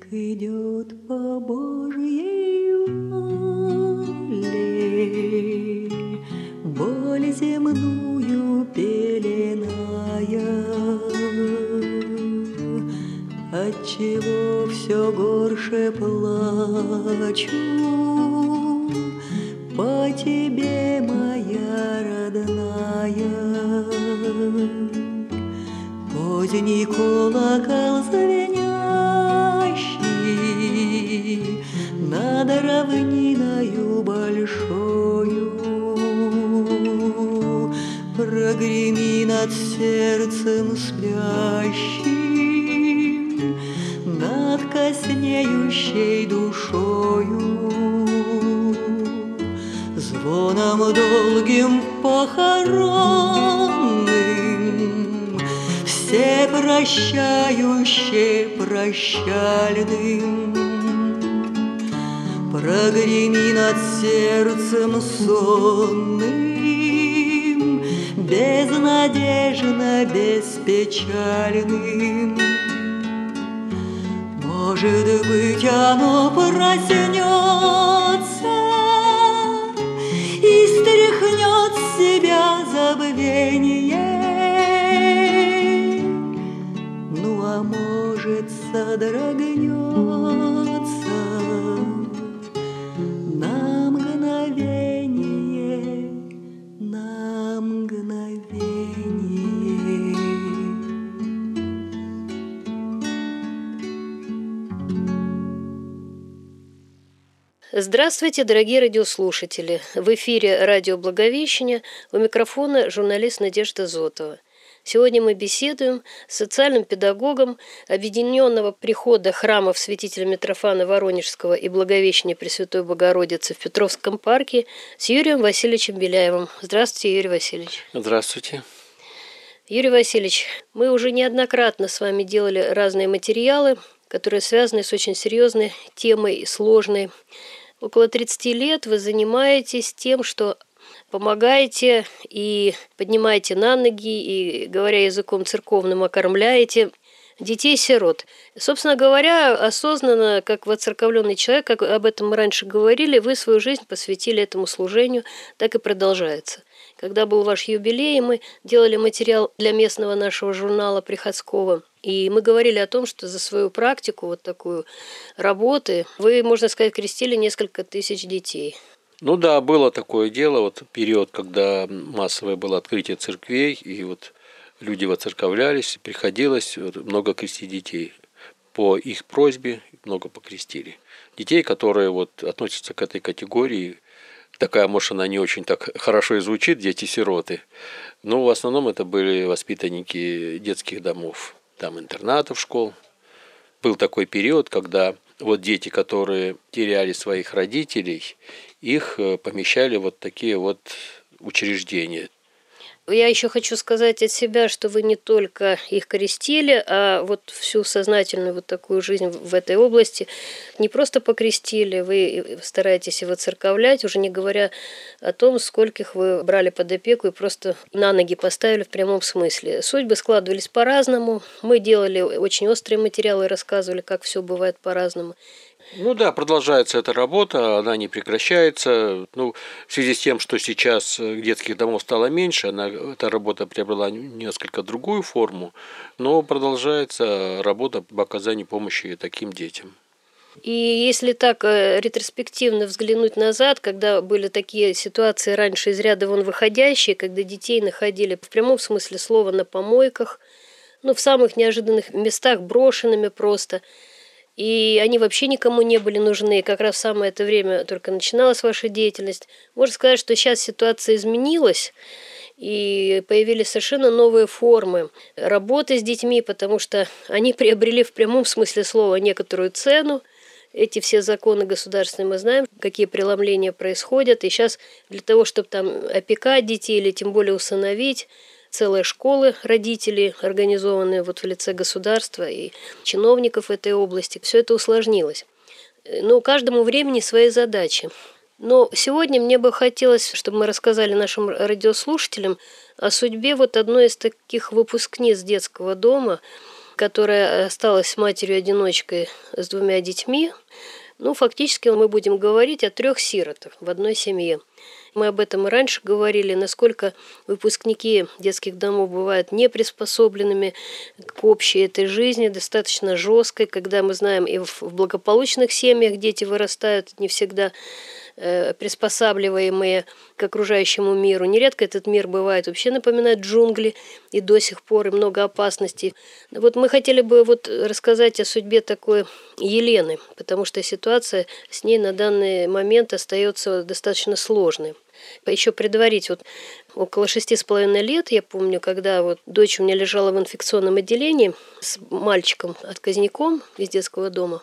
идет по Божьей воле, боль земную пеленая, отчего все горше плачу по тебе, моя родная. Поздний колокол звенящий над равниною большою, прогреми над сердцем спящим, над коснеющей душою, звоном долгим похоронным, все прощающе прощальным. Прогреми над сердцем сонным, безнадежно беспечальным. Может быть, оно проснется и стряхнет с себя забвение. Ну, а может, содрогнется на мгновение, на мгновение. Здравствуйте, дорогие радиослушатели! В эфире радио «Благовещение», у микрофона журналист Надежда Зотова. Сегодня мы беседуем с социальным педагогом Объединенного прихода храмов святителя Митрофана Воронежского и Благовещения Пресвятой Богородицы в Петровском парке с Юрием Васильевичем Беляевым. Здравствуйте, Юрий Васильевич. Здравствуйте. Юрий Васильевич, мы уже неоднократно с вами делали разные материалы, которые связаны с очень серьезной темой, сложной. Около 30 лет вы занимаетесь тем, что помогаете и поднимаете на ноги, и, говоря языком церковным, окормляете детей-сирот. Собственно говоря, осознанно, как воцерковленный человек, как об этом мы раньше говорили, вы свою жизнь посвятили этому служению, так и продолжается. Когда был ваш юбилей, мы делали материал для местного нашего журнала приходского, и мы говорили о том, что за свою практику, вот такую работы, вы, можно сказать, крестили несколько тысяч детей. Ну да, было такое дело, вот период, когда массовое было открытие церквей, и вот люди воцерковлялись, приходилось много крестить детей. По их просьбе много покрестили. Детей, которые вот относятся к этой категории, такая, может, она не очень так хорошо и звучит, дети-сироты, но в основном это были воспитанники детских домов, там интернатов, школ. Был такой период, когда вот дети, которые теряли своих родителей, их помещали в вот такие вот учреждения. Я еще хочу сказать от себя, что вы не только их крестили, а вот всю сознательную вот такую жизнь в этой области не просто покрестили, вы стараетесь и воцерковлять, уже не говоря о том, скольких вы брали под опеку и просто на ноги поставили в прямом смысле. Судьбы складывались по-разному, мы делали очень острые материалы, рассказывали, как все бывает по-разному. Ну да, продолжается эта работа, она не прекращается. Ну, в связи с тем, что сейчас детских домов стало меньше, эта работа приобрела несколько другую форму, но продолжается работа по оказанию помощи таким детям. И если так ретроспективно взглянуть назад, когда были такие ситуации раньше из ряда вон выходящие, когда детей находили в прямом смысле слова на помойках, в самых неожиданных местах, брошенными просто, и они вообще никому не были нужны. Как раз в самое это время только начиналась ваша деятельность. Можно сказать, что сейчас ситуация изменилась, и появились совершенно новые формы работы с детьми, потому что они приобрели в прямом смысле слова некоторую цену. Эти все законы государственные мы знаем, какие преломления происходят. И сейчас для того, чтобы там опекать детей или тем более усыновить, целые школы родителей, организованные вот в лице государства и чиновников этой области. Все это усложнилось. Но каждому времени свои задачи. Но сегодня мне бы хотелось, чтобы мы рассказали нашим радиослушателям о судьбе вот одной из таких выпускниц детского дома, которая осталась матерью-одиночкой с 2 детьми. Ну, фактически мы будем говорить о 3 сиротах в одной семье. Мы об этом и раньше говорили, насколько выпускники детских домов бывают неприспособленными к общей этой жизни, достаточно жесткой, когда мы знаем, и в благополучных семьях дети вырастают не всегда приспосабливаемые к окружающему миру. Нередко этот мир бывает вообще напоминает джунгли, и до сих пор и много опасностей. Вот мы хотели бы рассказать о судьбе такой Елены, потому что ситуация с ней на данный момент остается достаточно сложной. Еще предварить, около 6,5 лет, я помню, когда дочь у меня лежала в инфекционном отделении с мальчиком-отказником из детского дома.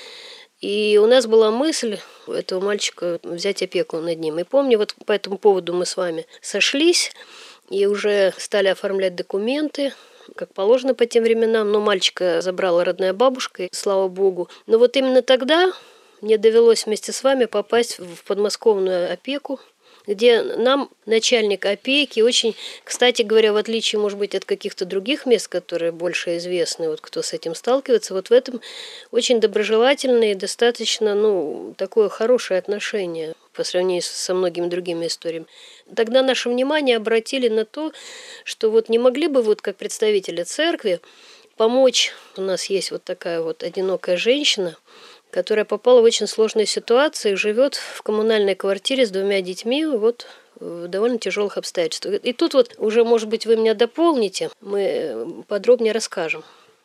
И у нас была мысль этого мальчика взять опеку над ним. И помню, по этому поводу мы с вами сошлись и уже стали оформлять документы, как положено по тем временам. Но мальчика забрала родная бабушка, слава богу. Но именно тогда мне довелось вместе с вами попасть в подмосковную опеку, где нам начальник опеки очень, кстати говоря, в отличие, может быть, от каких-то других мест, которые больше известны, кто с этим сталкивается, в этом очень доброжелательное и достаточно, такое хорошее отношение по сравнению со многими другими историями. Тогда наше внимание обратили на то, что не могли бы, как представители церкви, помочь. У нас есть такая одинокая женщина, которая попала в очень сложную ситуацию и живет в коммунальной квартире с 2 детьми в довольно тяжелых обстоятельствах. И тут уже, может быть, вы меня дополните, мы подробнее расскажем.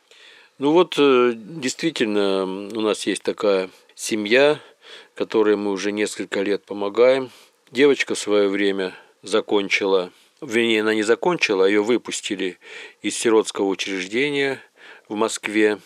Действительно, у нас есть такая семья, которой мы уже несколько лет помогаем. Девочка в свое время закончила, она не закончила, ее выпустили из сиротского учреждения в Москве.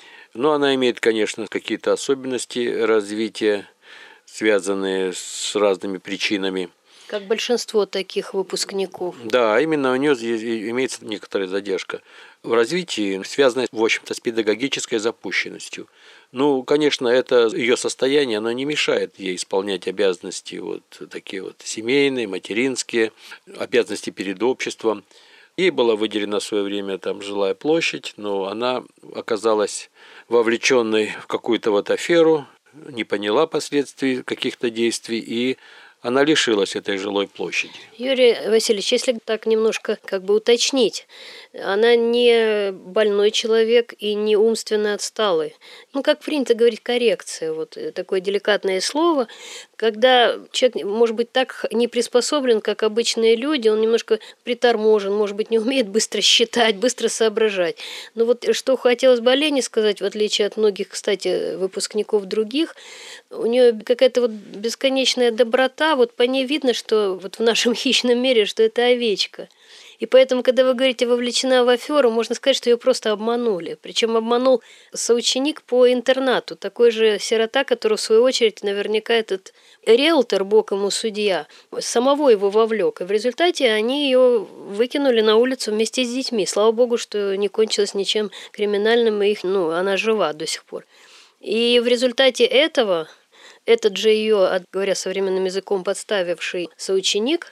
Но она имеет, конечно, какие-то особенности развития, связанные с разными причинами. Как большинство таких выпускников. Да, именно у нее имеется некоторая задержка в развитии, связанная, в общем-то, с педагогической запущенностью. Конечно, это ее состояние, оно не мешает ей исполнять обязанности такие семейные, материнские, обязанности перед обществом. Ей была выделена в свое время жилая площадь, но она оказалась вовлеченной в какую-то аферу, не поняла последствий каких-то действий, и она лишилась этой жилой площади. Юрий Васильевич, если так немножко уточнить, она не больной человек и не умственно отсталый. Как принято говорить, коррекция, такое деликатное слово, когда человек, может быть, так не приспособлен, как обычные люди, он немножко приторможен, может быть, не умеет быстро считать, быстро соображать. Но что хотелось бы о Лене сказать, в отличие от многих, кстати, выпускников других, у нее какая-то бесконечная доброта, по ней видно, что в нашем хищном мире, что это овечка. И поэтому, когда вы говорите «вовлечена в аферу», можно сказать, что ее просто обманули. Причем обманул соученик по интернату, такой же сирота, который, в свою очередь, наверняка этот риэлтор, бок ему судья, самого его вовлек. И в результате они ее выкинули на улицу вместе с детьми. Слава богу, что не кончилось ничем криминальным, и она жива до сих пор. И в результате этого этот же ее, говоря современным языком, подставивший соученик,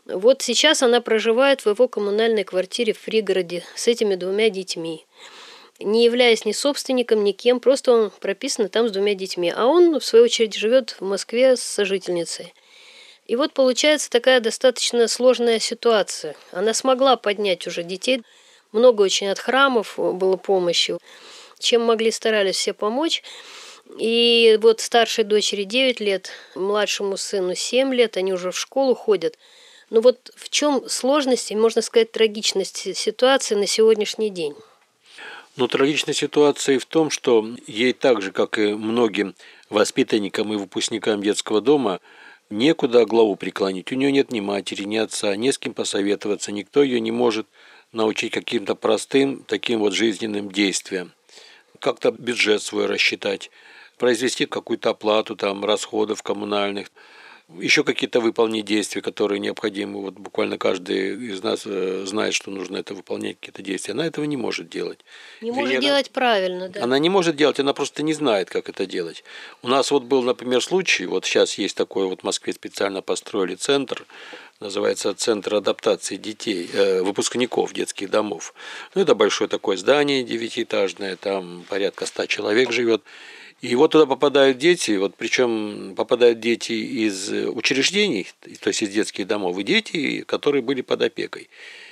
сейчас она проживает в его коммунальной квартире в пригороде с этими 2 детьми. Не являясь ни собственником, ни кем, просто он прописан там с 2 детьми. А он, в свою очередь, живет в Москве с сожительницей. И получается такая достаточно сложная ситуация. Она смогла поднять уже детей. Много очень от храмов было помощи. Чем могли, старались все помочь. И старшей дочери 9 лет, младшему сыну 7 лет, они уже в школу ходят. Но в чем сложность и, можно сказать, трагичность ситуации на сегодняшний день? Трагичная ситуация в том, что ей так же, как и многим воспитанникам и выпускникам детского дома, некуда главу преклонить. У нее нет ни матери, ни отца, не с кем посоветоваться, никто ее не может научить каким-то простым таким жизненным действиям. Как-то бюджет свой рассчитать, произвести какую-то оплату расходов коммунальных. еще какие-то выполнить действия, которые необходимы. Вот буквально каждый из нас знает, что нужно это выполнять, какие-то действия. Она этого не может делать. Не может делать правильно, да. Она не может делать, она просто не знает, как это делать. У нас вот был, например, случай, вот сейчас есть такой, вот в Москве специально построили центр, называется Центр адаптации детей, выпускников детских домов. Ну, это большое такое здание девятиэтажное, там порядка 100 человек живет. И вот туда попадают дети, вот причем попадают дети из учреждений, то есть из детских домов, и дети, которые были под опекой.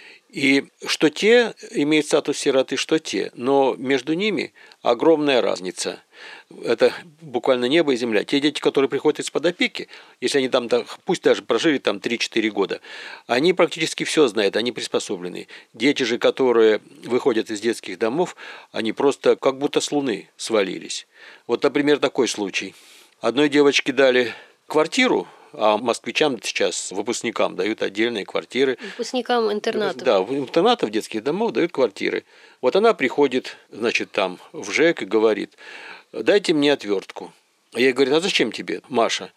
И что те имеют статус сироты, что те, но между ними огромная разница. Это буквально небо и земля. Те дети, которые приходят из-под опеки, если они там, пусть даже прожили там 3-4 года, они практически все знают, они приспособлены. Дети же, которые выходят из детских домов, они просто как будто с Луны свалились. Вот, например, такой случай. Одной девочке дали квартиру, а москвичам сейчас, выпускникам, дают отдельные квартиры. Выпускникам интернатов. Да, в интернатов, детских домов дают квартиры. Вот она приходит, значит, там в ЖЭК и говорит: дайте мне отвертку. Я ей говорю: а зачем тебе, Маша?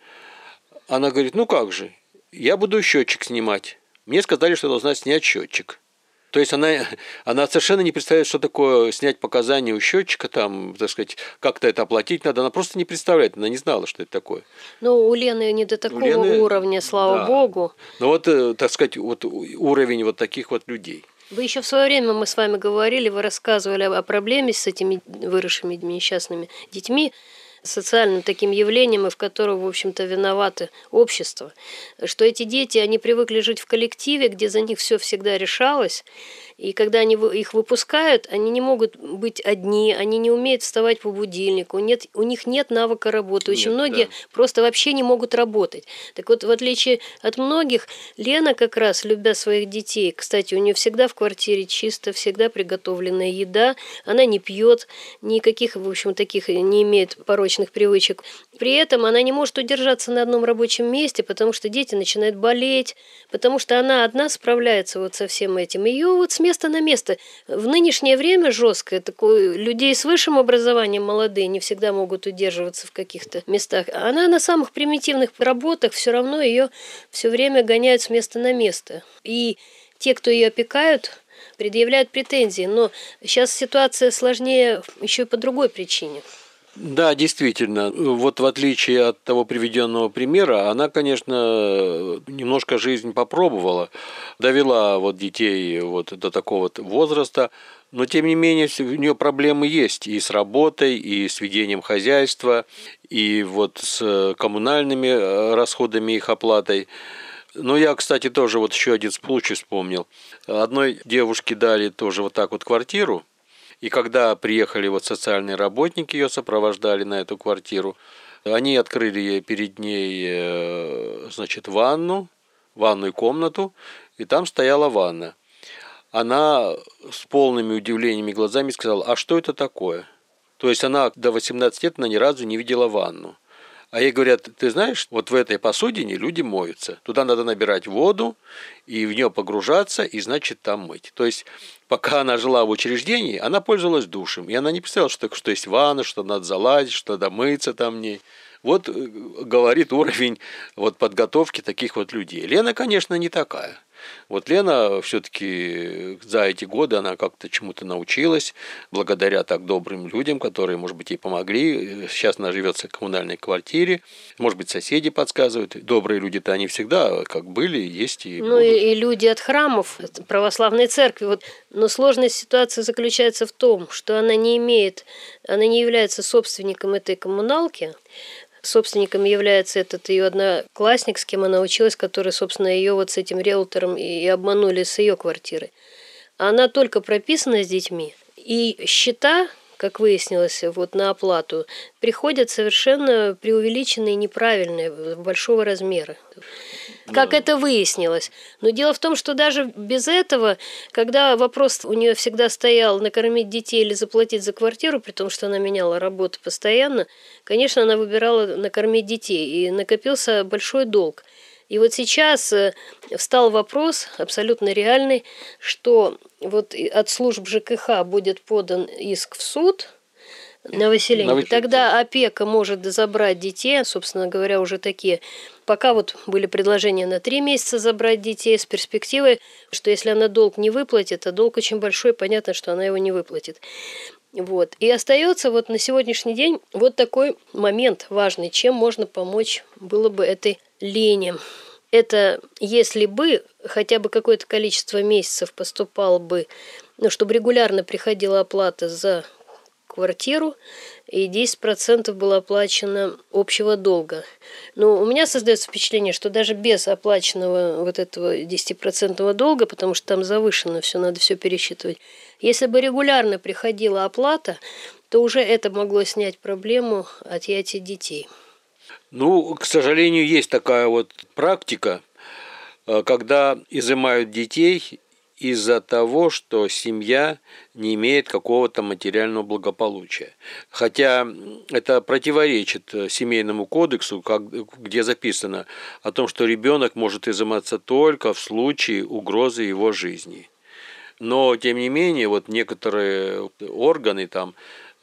Она говорит: ну как же, я буду счетчик снимать. Мне сказали, что я должна снять счетчик. То есть она совершенно не представляет, что такое снять показания у счетчика, там, так сказать, как-то это оплатить надо. Она просто не представляет, она не знала, что это такое. Ну, у Лены не до такого уровня, слава богу. Ну вот, так сказать, вот уровень вот таких вот людей. Вы еще в свое время, мы с вами говорили, вы рассказывали о проблеме с этими выросшими несчастными детьми, социальным таким явлением, и в котором, в общем-то, виновато общество, что эти дети, они привыкли жить в коллективе, где за них все всегда решалось, и когда они их выпускают, они не могут быть одни, они не умеют вставать по будильнику, у них нет навыка работы. Очень многие просто вообще не могут работать. Так вот, в отличие от многих, Лена как раз, любя своих детей, кстати, у нее всегда в квартире чисто, всегда приготовленная еда, она не пьет, никаких, в общем, таких не имеет порочных привычек. При этом она не может удержаться на одном рабочем месте, потому что дети начинают болеть, потому что она одна справляется вот со всем этим. Ее вот с места на место. В нынешнее время жесткое, такое, людей с высшим образованием молодые не всегда могут удерживаться в каких-то местах. Она на самых примитивных работах все равно ее все время гоняют с места на место. И те, кто ее опекают, предъявляют претензии. Но сейчас ситуация сложнее еще и по другой причине. Да, действительно. Вот в отличие от того приведенного примера, она, конечно, немножко жизнь попробовала, довела вот детей вот до такого возраста, но тем не менее у нее проблемы есть и с работой, и с ведением хозяйства, и вот с коммунальными расходами, их оплатой. Но я, кстати, тоже вот еще один случай вспомнил. Одной девушке дали тоже вот так вот квартиру. И когда приехали вот социальные работники, ее сопровождали на эту квартиру, они открыли ей перед ней, значит, ванную комнату, и там стояла ванна. Она с полными удивлениями глазами сказала: а что это такое? То есть она до 18 лет ни разу не видела ванну. А ей говорят: ты знаешь, вот в этой посудине люди моются. Туда надо набирать воду и в нее погружаться, и, значит, там мыть. То есть, пока она жила в учреждении, она пользовалась душем. И она не представляла, что есть ванна, что надо залазить, что надо мыться там в ней. Вот говорит уровень вот подготовки таких вот людей. Лена, конечно, не такая. Вот Лена все-таки за эти годы она как-то чему-то научилась, благодаря так добрым людям, которые, может быть, ей помогли. Сейчас она живет в коммунальной квартире, может быть, соседи подсказывают. Добрые люди-то они всегда как были, есть и будут. И люди от храмов, православной церкви. Вот. Но сложность ситуации заключается в том, что она не является собственником этой коммуналки. Собственником является этот ее одноклассник, с кем она училась, который, собственно, ее вот с этим риэлтором и обманули с ее квартиры. Она только прописана с детьми, и счета, как выяснилось, вот на оплату, приходят совершенно преувеличенные, неправильные, большого размера. Как это выяснилось. Но дело в том, что даже без этого, когда вопрос у нее всегда стоял накормить детей или заплатить за квартиру, при том, что она меняла работу постоянно, конечно, она выбирала накормить детей, и накопился большой долг. И вот сейчас встал вопрос, абсолютно реальный, что вот от служб ЖКХ будет подан иск в суд На выселение. На выселение. Тогда опека может забрать детей, собственно говоря, уже такие. Пока вот были предложения на 3 месяца забрать детей с перспективой, что если она долг не выплатит, а долг очень большой, понятно, что она его не выплатит. Вот. И остается вот на сегодняшний день вот такой момент важный, чем можно помочь было бы этой Лене. Это если бы хотя бы какое-то количество месяцев поступало бы, чтобы регулярно приходила оплата за квартиру, и 10% было оплачено общего долга. Но у меня создается впечатление, что даже без оплаченного вот этого 10% долга, потому что там завышено все, надо все пересчитывать, если бы регулярно приходила оплата, то уже это могло снять проблему отъятия детей. Ну, к сожалению, есть такая вот практика, когда изымают детей из-за того, что семья не имеет какого-то материального благополучия. Хотя это противоречит Семейному кодексу, где записано о том, что ребенок может изыматься только в случае угрозы его жизни. Но, тем не менее, вот некоторые органы там,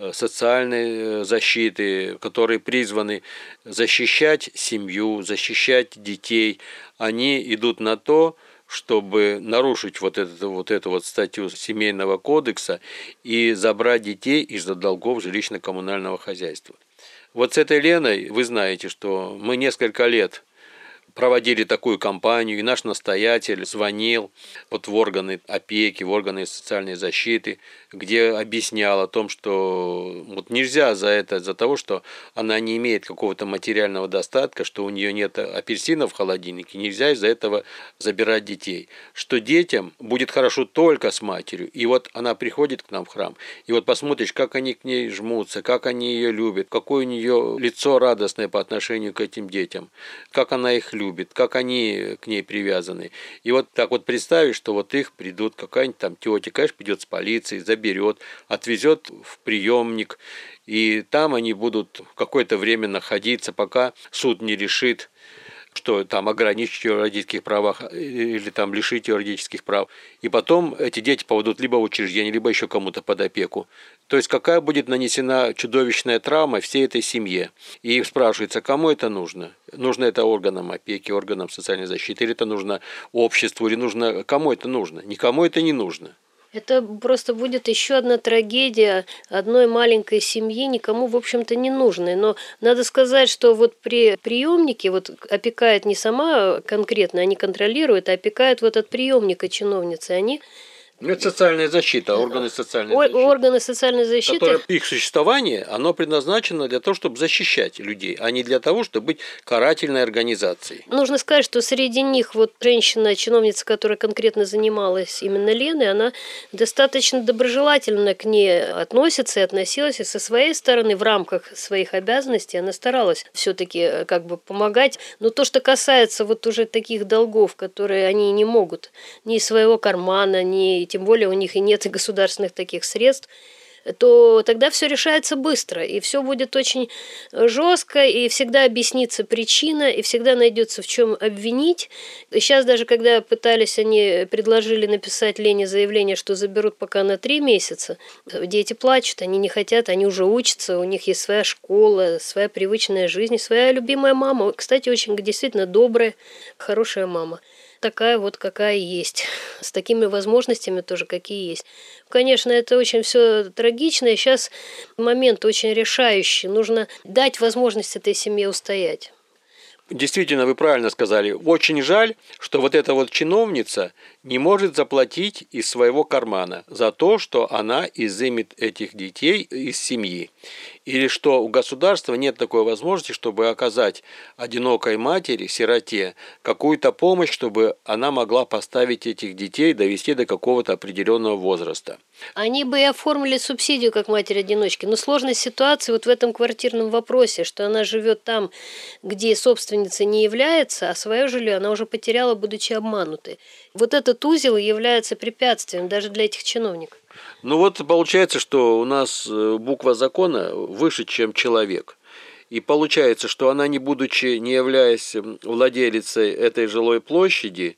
социальной защиты, которые призваны защищать семью, защищать детей, они идут на то, чтобы нарушить вот эту статью Семейного кодекса и забрать детей из-за долгов жилищно-коммунального хозяйства. Вот с этой Леной вы знаете, что мы несколько лет проводили такую кампанию, и наш настоятель звонил вот в органы опеки, в органы социальной защиты, где объяснял о том, что вот нельзя за того, что она не имеет какого-то материального достатка, что у нее нет апельсинов в холодильнике, нельзя из-за этого забирать детей. Что детям будет хорошо только с матерью. И вот она приходит к нам в храм, и вот посмотришь, как они к ней жмутся, как они ее любят, какое у нее лицо радостное по отношению к этим детям, как она их любит, как они к ней привязаны. И вот так вот представишь, что вот их придут, какая-нибудь там тетя, конечно, придет с полицией, заберет, отвезет в приемник, и там они будут какое-то время находиться, пока суд не решит, что там ограничить ее родительских правах или там лишить ее родительских прав. И потом эти дети попадут либо в учреждение, либо еще кому-то под опеку. То есть какая будет нанесена чудовищная травма всей этой семье. И спрашивается, кому это нужно? Нужно это органам опеки, органам социальной защиты, или это нужно обществу, или нужно... Кому это нужно? Никому это не нужно. Это просто будет еще одна трагедия одной маленькой семьи, никому, в общем-то, не нужной. Но надо сказать, что вот при приемнике вот опекает не сама конкретно, они контролируют, а опекают вот от приемника чиновницы. Они... Ну, это социальная защита, органы социальной защиты. Органы социальной защиты. Их существование, оно предназначено для того, чтобы защищать людей, а не для того, чтобы быть карательной организацией. Нужно сказать, что среди них вот женщина-чиновница, которая конкретно занималась именно Леной, она достаточно доброжелательно к ней относится и относилась, и со своей стороны в рамках своих обязанностей она старалась все-таки как бы помогать. Но то, что касается вот уже таких долгов, которые они не могут ни из своего кармана, ни тем более у них и нет государственных таких средств, то тогда все решается быстро, и все будет очень жестко, и всегда объяснится причина, и всегда найдется в чем обвинить. И сейчас даже, когда пытались, они предложили написать Лене заявление, что заберут пока на 3 месяца, дети плачут, они не хотят, они уже учатся, у них есть своя школа, своя привычная жизнь, своя любимая мама. Кстати, очень действительно добрая, хорошая мама. Такая вот, какая есть, с такими возможностями тоже, какие есть. Конечно, это очень все трагично, и сейчас момент очень решающий. Нужно дать возможность этой семье устоять. Действительно, вы правильно сказали. Очень жаль, что вот эта вот чиновница не может заплатить из своего кармана за то, что она изымет этих детей из семьи. Или что у государства нет такой возможности, чтобы оказать одинокой матери, сироте, какую-то помощь, чтобы она могла поставить этих детей, довести до какого-то определенного возраста. Они бы и оформили субсидию как матери-одиночки. Но сложность ситуации вот в этом квартирном вопросе, что она живет там, где собственницей не является, а свое жилье она уже потеряла, будучи обманутой. Вот этот узел является препятствием даже для этих чиновников. Ну вот получается, что у нас буква закона выше, чем человек. И получается, что она, не являясь владелицей этой жилой площади,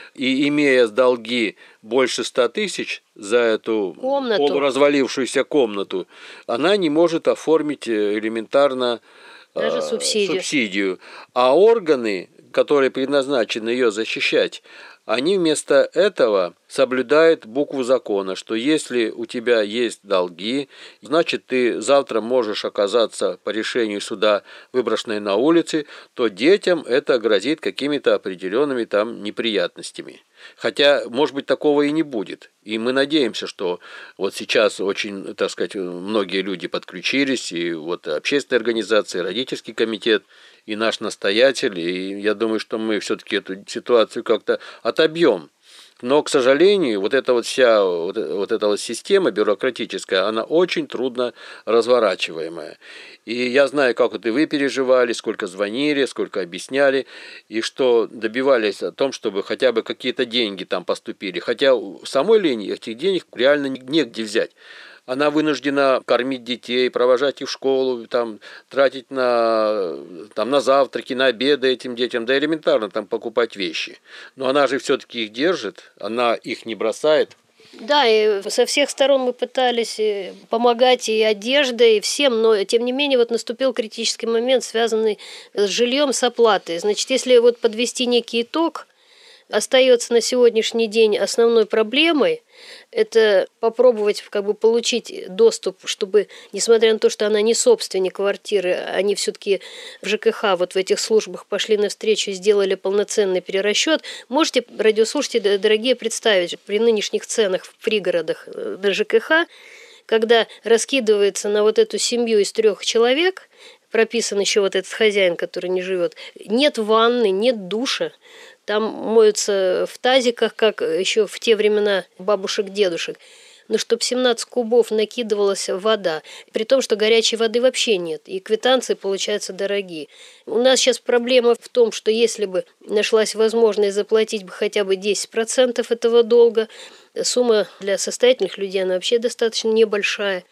и имея долги больше 100 тысяч за эту полуразвалившуюся комнату, она не может оформить элементарно даже субсидию. А органы, которые предназначены ее защищать, они вместо этого соблюдают букву закона, что если у тебя есть долги, значит ты завтра можешь оказаться по решению суда выброшенной на улице, то детям это грозит какими-то определенными там неприятностями. Хотя, может быть, такого и не будет. И мы надеемся, что вот сейчас очень, так сказать, многие люди подключились, и вот общественные организации, родительский комитет, и наш настоятель, и я думаю, что мы все-таки эту ситуацию как-то отобьем. Но, к сожалению, вот эта вот вся вот эта вот система бюрократическая, она очень трудно разворачиваемая. И я знаю, как вот и вы переживали, сколько звонили, сколько объясняли, и что добивались о том, чтобы хотя бы какие-то деньги там поступили. Хотя у самой Лене этих денег реально негде взять. Она вынуждена кормить детей, провожать их в школу, там, тратить на завтраки, на обеды этим детям, да элементарно там покупать вещи. Но она же все-таки их держит, она их не бросает. Да, и со всех сторон мы пытались помогать и одеждой, и всем, но тем не менее вот наступил критический момент, связанный с жильем, с оплатой. Значит, если вот подвести некий итог, остается на сегодняшний день основной проблемой это попробовать как бы получить доступ, чтобы, несмотря на то, что она не собственник квартиры, они все-таки в ЖКХ вот в этих службах пошли навстречу и сделали полноценный перерасчет. Можете, радиослушатели дорогие, представить, при нынешних ценах в пригородах на ЖКХ, когда раскидывается на вот эту семью из 3 человек, прописан еще вот этот хозяин, который не живет, нет ванны, нет душа. Там моются в тазиках, как еще в те времена бабушек-дедушек. Но чтобы 17 кубов накидывалась вода, при том, что горячей воды вообще нет, и квитанции получаются дорогие. У нас сейчас проблема в том, что если бы нашлась возможность заплатить бы хотя бы 10% этого долга, сумма для состоятельных людей, она вообще достаточно небольшая.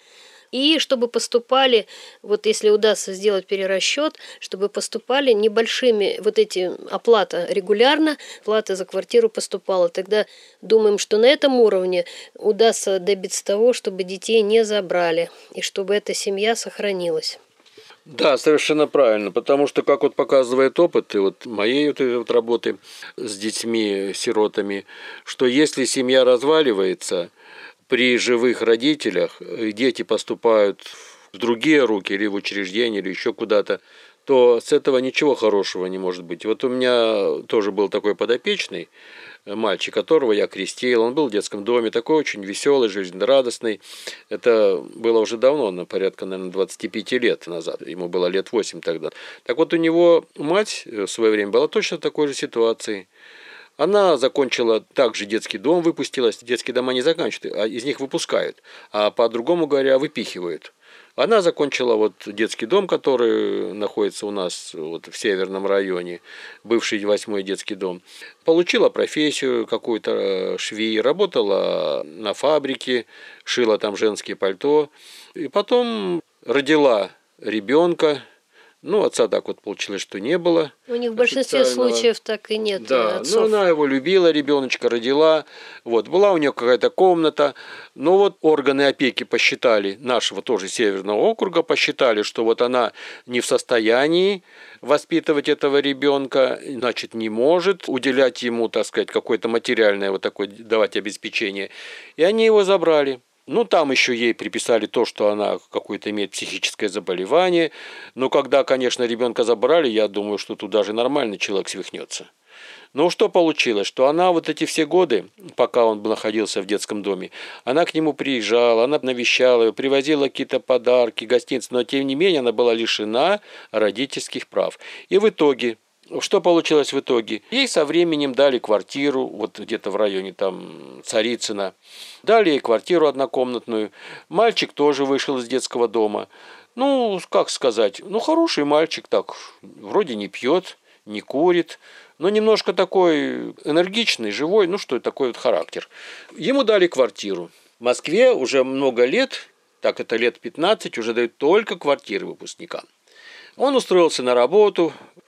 И чтобы поступали, вот если удастся сделать перерасчет, чтобы поступали небольшими, вот эти оплата регулярно, плата за квартиру поступала. Тогда думаем, что на этом уровне удастся добиться того, чтобы детей не забрали, и чтобы эта семья сохранилась. Да, совершенно правильно, потому что, как вот показывает опыт и вот моей вот работы с детьми-сиротами, что если семья разваливается, при живых родителях дети поступают в другие руки, или в учреждения, или еще куда-то, то с этого ничего хорошего не может быть. Вот у меня тоже был такой подопечный мальчик, которого я крестил. Он был в детском доме, такой очень веселый, жизнерадостный. Это было уже давно, на порядка, наверное, 25 лет назад. Ему было лет 8 тогда. Так вот, у него мать в свое время была точно в такой же ситуации. Она закончила также детский дом, выпустилась. Детские дома не заканчивают, а из них выпускают. А по-другому говоря, выпихивают. Она закончила вот детский дом, который находится у нас вот в Северном районе, бывший 8-й детский дом. Получила профессию какую-то швеи, работала на фабрике, шила там женские пальто. И потом родила ребенка. Ну, отца так вот получилось, что не было. У них в большинстве случаев так и нет отцов. Но она его любила, ребеночка родила. Вот, была у нее какая-то комната. Но вот органы опеки посчитали, нашего тоже Северного округа, посчитали, что вот она не в состоянии воспитывать этого ребенка, значит, не может уделять ему, так сказать, какое-то материальное вот такое, давать обеспечение. И они его забрали. Ну, там еще ей приписали то, что она какое-то имеет психическое заболевание. Но когда, конечно, ребенка забрали, я думаю, что тут даже нормальный человек свихнется. Но что получилось? Что она вот эти все годы, пока он находился в детском доме, она к нему приезжала, она навещала его, привозила какие-то подарки, гостинцы, но тем не менее она была лишена родительских прав. И в итоге... Что получилось в итоге? Ей со временем дали квартиру, вот где-то в районе там Царицына. Дали ей квартиру однокомнатную. Мальчик тоже вышел из детского дома. Ну, как сказать, ну, хороший мальчик так, вроде не пьет, не курит, но немножко такой энергичный, живой, ну, что это такой вот характер. Ему дали квартиру. В Москве уже много лет, так это лет 15, уже дают только квартиры выпускникам. Он устроился на работу,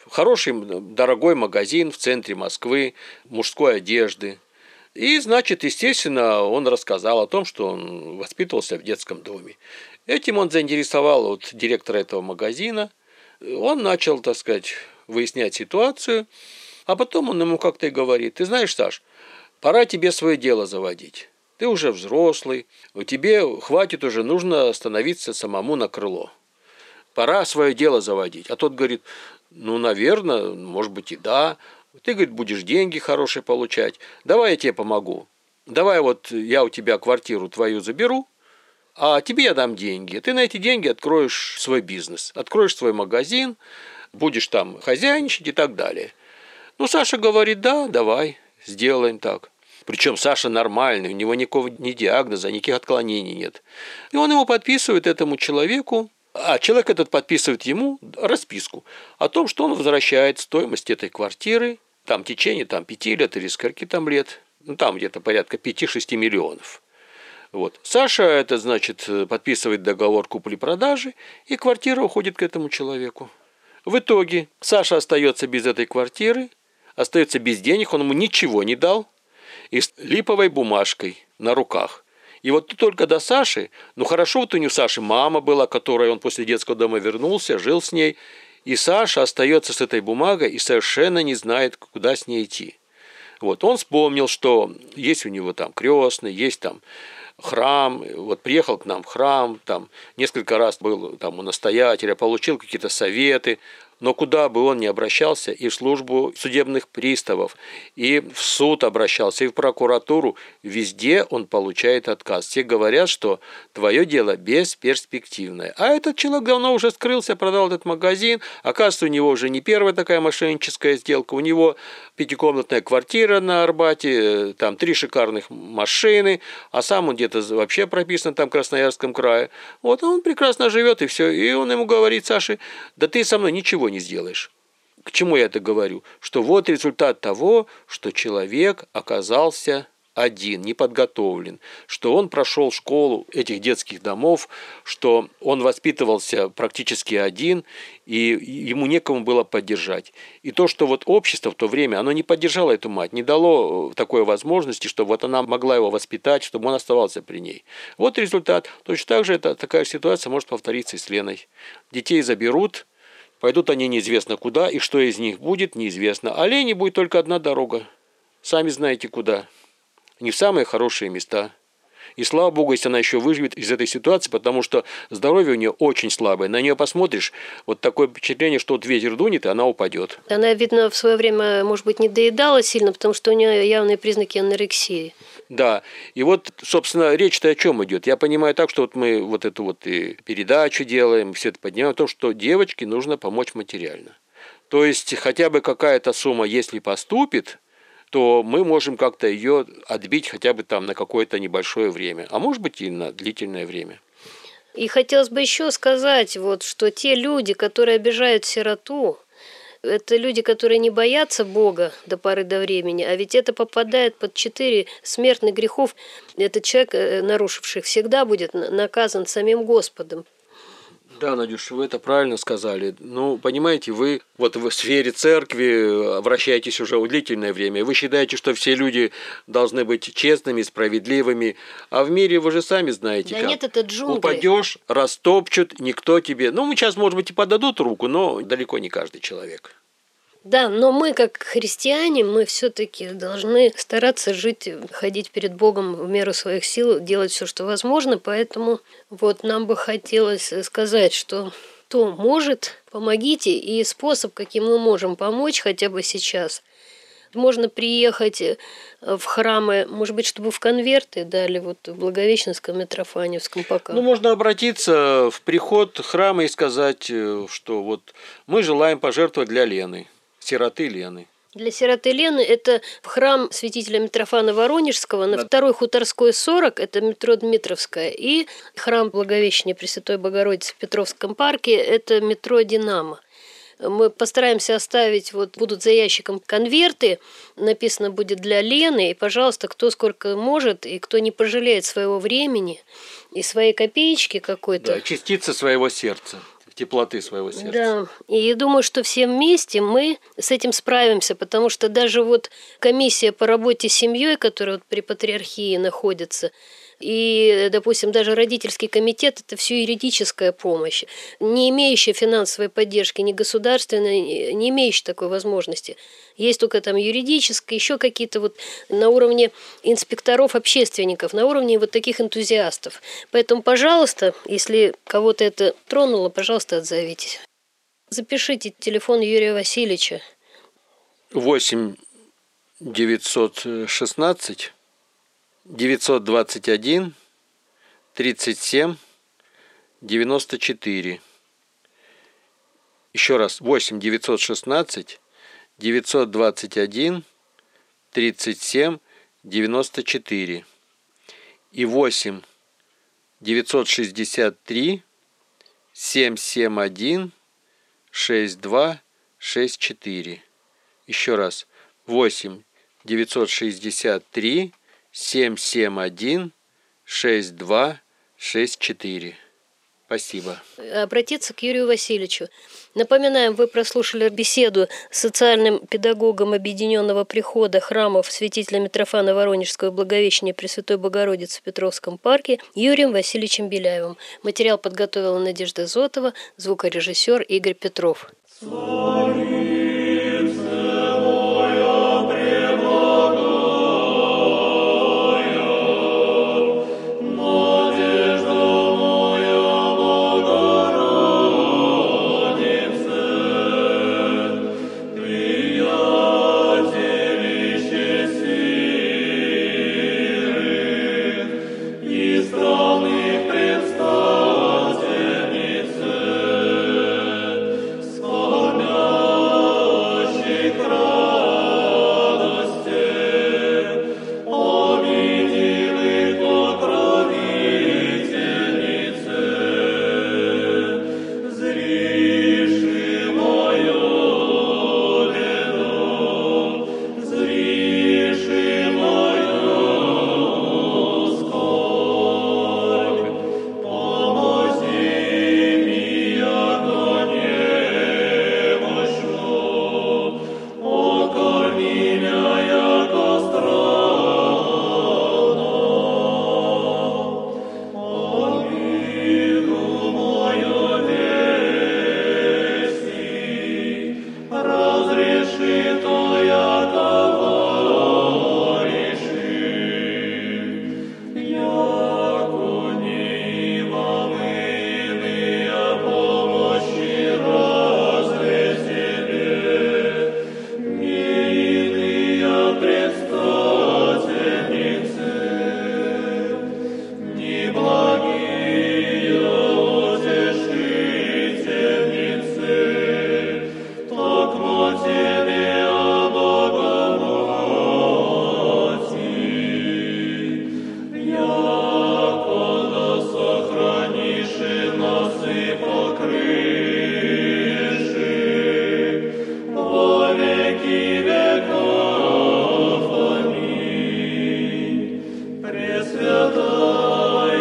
хороший, дорогой магазин в центре Москвы, мужской одежды. И, значит, естественно, он рассказал о том, что он воспитывался в детском доме. Этим он заинтересовал вот директора этого магазина. Он начал, так сказать, выяснять ситуацию, а потом он ему как-то и говорит: ты знаешь, Саш, пора тебе свое дело заводить. Ты уже взрослый, тебе хватит уже, нужно становиться самому на крыло. Пора свое дело заводить. А тот говорит: ну, наверное, может быть и да. Ты, говорит, будешь деньги хорошие получать. Давай я тебе помогу. Давай вот я у тебя квартиру твою заберу, а тебе я дам деньги. Ты на эти деньги откроешь свой бизнес, откроешь свой магазин, будешь там хозяйничать и так далее. Ну, Саша говорит: да, давай, сделаем так. Причем Саша нормальный, у него никакого ни диагноза, никаких отклонений нет. И он ему подписывает, этому человеку, а человек этот подписывает ему расписку о том, что он возвращает стоимость этой квартиры там в течение 5 лет или скольки там лет, ну там где-то порядка 5-6 миллионов. Вот. Саша это, значит, подписывает договор купли-продажи, и квартира уходит к этому человеку. В итоге Саша остается без этой квартиры, остается без денег, он ему ничего не дал, и с липовой бумажкой на руках. И вот только до Саши, ну хорошо, вот у него Саши мама была, которой он после детского дома вернулся, жил с ней, и Саша остается с этой бумагой и совершенно не знает, куда с ней идти. Вот, он вспомнил, что есть у него там крестный, есть там храм, вот приехал к нам в храм, там несколько раз был там у настоятеля, получил какие-то советы, но куда бы он ни обращался, и в службу судебных приставов, и в суд обращался, и в прокуратуру, везде он получает отказ. Все говорят, что твое дело бесперспективное. А этот человек давно уже скрылся, продал этот магазин, оказывается, у него уже не первая такая мошенническая сделка, у него 5-комнатная квартира на Арбате, там 3 шикарных машины, а сам он где-то вообще прописан там в Красноярском крае. Вот он прекрасно живет, и все. И он ему говорит: Саше, да ты со мной ничего не сделаешь. К чему я это говорю? Что вот результат того, что человек оказался один, неподготовлен, что он прошел школу этих детских домов, что он воспитывался практически один, и ему некому было поддержать. И то, что вот общество в то время, оно не поддержало эту мать, не дало такой возможности, чтобы вот она могла его воспитать, чтобы он оставался при ней. Вот результат. Точно так же такая ситуация может повториться и с Леной. Детей заберут, пойдут они неизвестно куда, и что из них будет, неизвестно. А Лене будет только одна дорога. Сами знаете куда. Не в самые хорошие места. И слава богу, если она еще выживет из этой ситуации, потому что здоровье у нее очень слабое. На нее посмотришь, вот такое впечатление, что вот ветер дунет, и она упадет. Она, видно, в свое время, может быть, не доедала сильно, потому что у нее явные признаки анорексии. Да, и вот, собственно, речь-то о чем идет? Я понимаю так, что вот мы вот эту вот и передачу делаем, все это поднимаем, о том, что девочке нужно помочь материально. То есть хотя бы какая-то сумма, если поступит, то мы можем как-то ее отбить хотя бы там на какое-то небольшое время, а может быть и на длительное время. И хотелось бы еще сказать, вот, что те люди, которые обижают сироту, это люди, которые не боятся Бога до поры до времени, а ведь это попадает под 4 смертных грехов. Этот человек, нарушивший, всегда будет наказан самим Господом. Да, Надюш, вы это правильно сказали. Ну, понимаете, вы вот в сфере церкви вращаетесь уже длительное время. Вы считаете, что все люди должны быть честными, справедливыми. А в мире вы же сами знаете, да как. нет, это джунгли. Упадешь, растопчут, никто тебе... Ну, сейчас, может быть, и подадут руку, но далеко не каждый человек. Да, но мы, как христиане, мы все-таки должны стараться жить, ходить перед Богом в меру своих сил, делать все, что возможно. Поэтому вот нам бы хотелось сказать, что кто может, помогите. И способ, каким мы можем помочь хотя бы сейчас. Можно приехать в храмы, может быть, чтобы в конверты дали вот в Благовещенском, Митрофаневском пока. Ну, можно обратиться в приход храма и сказать, что вот мы желаем пожертвовать для Лены. Сироты Лены. Для сироты Лены это храм святителя Митрофана Воронежского на 2-й Хуторской 40, это метро Дмитровская, и храм Благовещения Пресвятой Богородицы в Петровском парке, это метро Динамо. Мы постараемся оставить, вот будут за ящиком конверты, написано будет для Лены, и, пожалуйста, кто сколько может, и кто не пожалеет своего времени и своей копеечки какой-то. Да, частица своего сердца. теплоты своего сердца. Да, и я думаю, что все вместе мы с этим справимся, потому что даже вот комиссия по работе с семьей, которая вот при патриархии находится, и, допустим, даже родительский комитет – это все юридическая помощь, не имеющая финансовой поддержки, ни государственной, не имеющая такой возможности. Есть только там юридические, еще какие-то вот на уровне инспекторов-общественников, на уровне вот таких энтузиастов. Поэтому, пожалуйста, если кого-то это тронуло, пожалуйста, отзовитесь. Запишите телефон Юрия Васильевича. 8 916 921 37 94. Еще раз, 8 916 921 37 94 и 8 963 771 6264. Еще раз, 8 963 771 6264. Спасибо. Обратиться к Юрию Васильевичу. Напоминаем, вы прослушали беседу с социальным педагогом Объединенного прихода храмов святителя Митрофана Воронежского и Благовещения Пресвятой Богородицы в Петровском парке Юрием Васильевичем Беляевым. Материал подготовила Надежда Зотова, звукорежиссер Игорь Петров.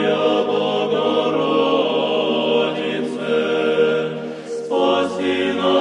Спаси нас.